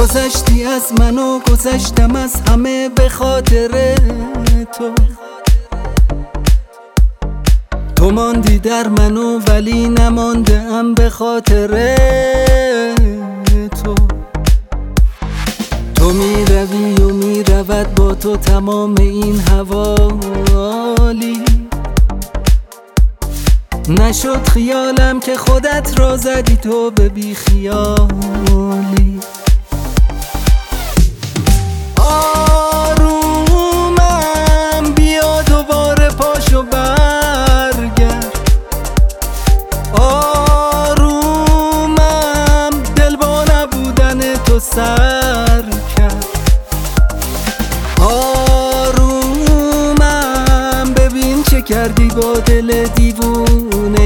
گذشتی از من و گذشتم از همه به خاطر تو ماندی در منو ولی نمانده ام به خاطر تو میروی و میرود با تو تمام این حوالی نشد خیالم که خودت را زدی تو به بی خیالی آرومم بیا دوباره پاشو برگرد آرومم دل با نبودن تو سر کرد آرومم ببین چه کردی با دل دیوونه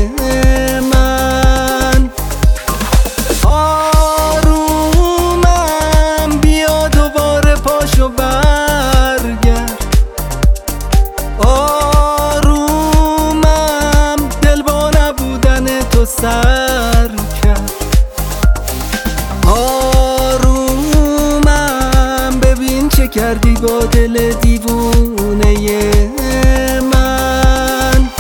من آرومم بیا دوباره پاشو برگرد آرومم دل با نبودن تو سر کرد آرومم ببین چه کردی با دل دیوونه من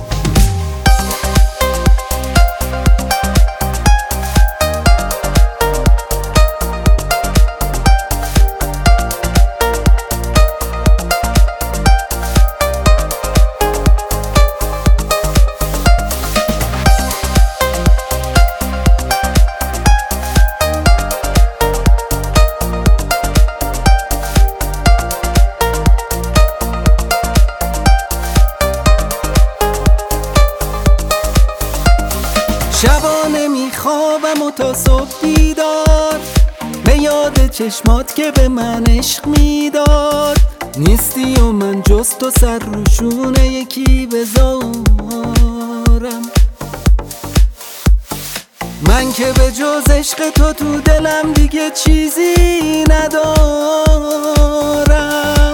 شبانه میخوابم و تا صبح بیدار به یاد چشمات که به من عشق میداد نیستی و من جز تو سر روشونه یکی بذارم من که به جز عشق تو دلم دیگه چیزی ندارم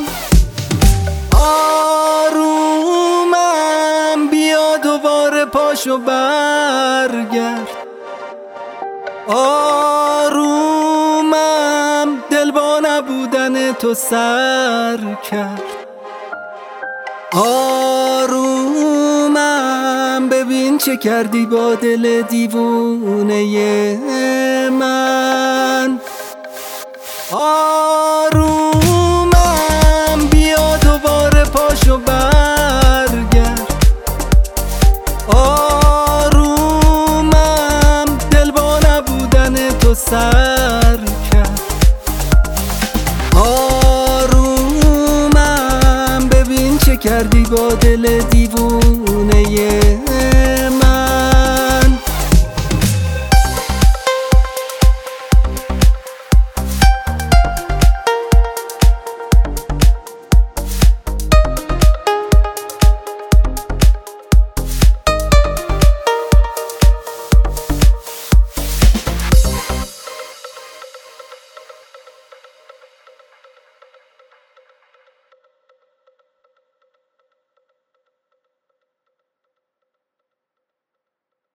آرومم بیا دوباره پاشو برگرد آرومم دل با نبودن تو سر کرد آرومم ببین چه کردی با دل دیوونه من آرومم بیا دوباره پاشو برگرد آرومم دل با نبودن تو سر کرد آرومم ببین چه کردی با دل